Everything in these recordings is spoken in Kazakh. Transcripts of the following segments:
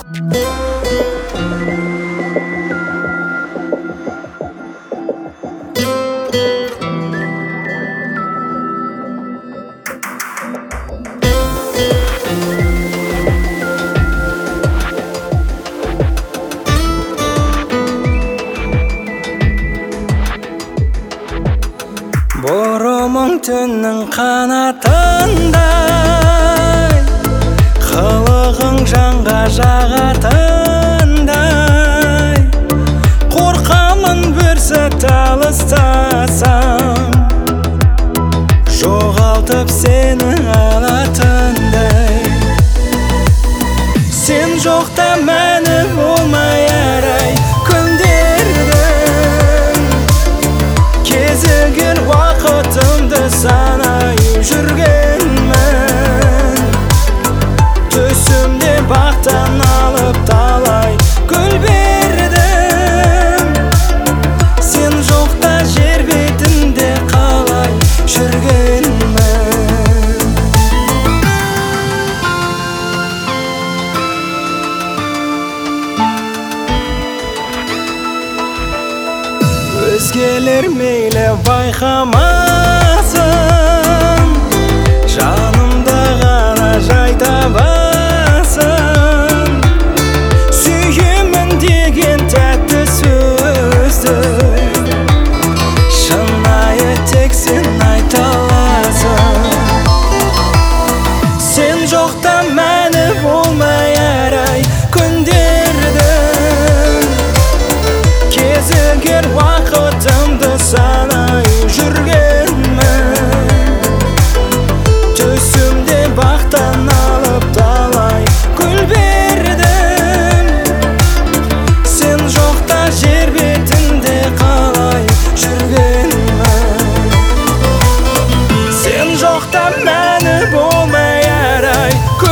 Бұрымың түннің қанатындай, қылығың жанға жағатындай. Қорқамын бір сәт алыстасам, жоғалтып сені алатындай. Сен жоқта мәні болмай арай күндердің, кезігер уақытымды санай жүргенмін. Түсімде бақтан алып талай гүл бердім. Сен жоқта жер бетінде қалай жүргенмін. Өзгелер мейлі байқамасын, жанымда ғана жай табасын. Сүйемін деген тәтті сөзді шынайы тек сен айта аласың. Сен жоқта мәні болмай арай күндердің, кезігер уақытымды санай жүргенмін. Түсімде бақтан алып талай гүл бердім. Сен жоқта жер бетінде қалай жүргенмін. Сен жоқта мәні болмай арай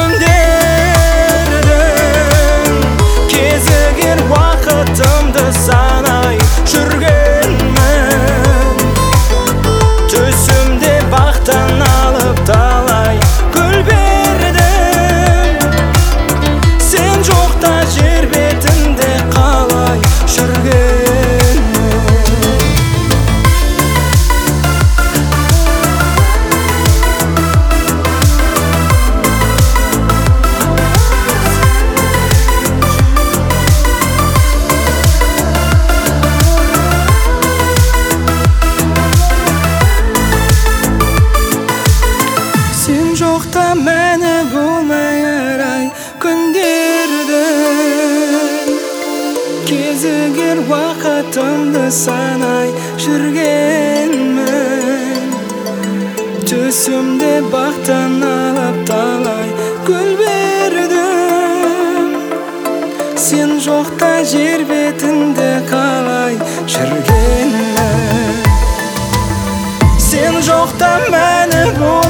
күндердің, кезігер уақытымды санай жүргенмін. Түсімде бақтан алып талай гүл бердім. Сен жоқта жер бетінде қалай жүргенмін. Сен жоқта мәні болмай арай күндердің, кезігер уақытымды санай жүргенмін. Түсімде бақтан алып талай гүл бердім. Сен жоқта жер бетінде қалай жүргенмін. Сен жоқта мәні